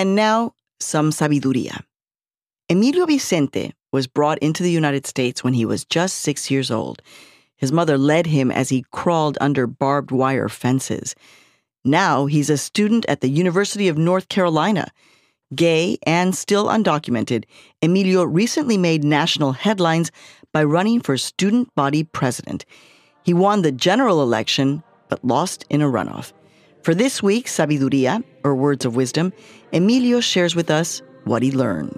And now, some sabiduría. Emilio Vicente was brought into the United States when he was just 6 years old. His mother led him as he crawled under barbed wire fences. Now he's a student at the University of North Carolina. Gay and still undocumented, Emilio recently made national headlines by running for student body president. He won the general election, but lost in a runoff. For this week's Sabiduría, or Words of Wisdom, Emilio shares with us what he learned.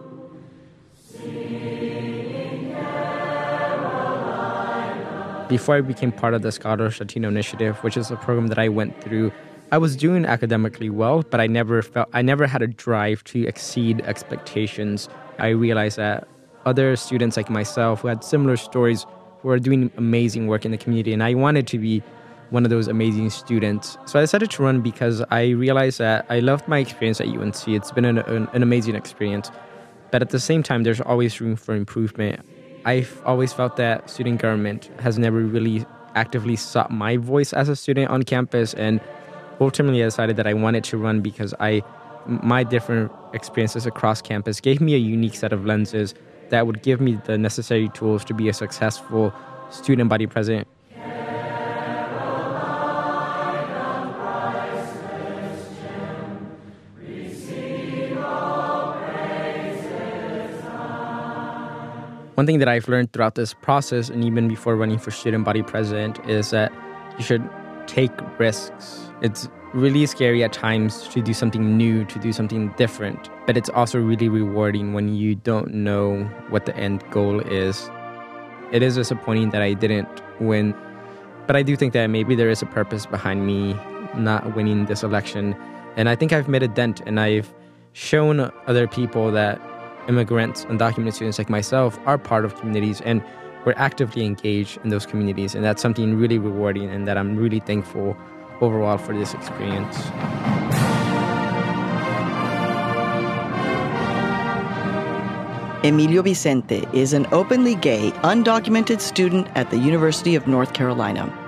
Before I became part of the Scholars Latino Initiative, which is a program that I went through, I was doing academically well, but I never had a drive to exceed expectations. I realized that other students like myself who had similar stories were doing amazing work in the community, and I wanted to be one of those amazing students. So I decided to run because I realized that I loved my experience at UNC. It's been an amazing experience. But at the same time, there's always room for improvement. I've always felt that student government has never really actively sought my voice as a student on campus, and ultimately I decided that I wanted to run because my different experiences across campus gave me a unique set of lenses that would give me the necessary tools to be a successful student body president. One thing that I've learned throughout this process, and even before running for student body president, is that you should take risks. It's really scary at times to do something new, to do something different, but it's also really rewarding when you don't know what the end goal is. It is disappointing that I didn't win, but I do think that maybe there is a purpose behind me not winning this election, and I think I've made a dent, and I've shown other people that immigrants, undocumented students like myself are part of communities, and we're actively engaged in those communities, and that's something really rewarding and that I'm really thankful overall for this experience. Emilio Vicente is an openly gay, undocumented student at the University of North Carolina.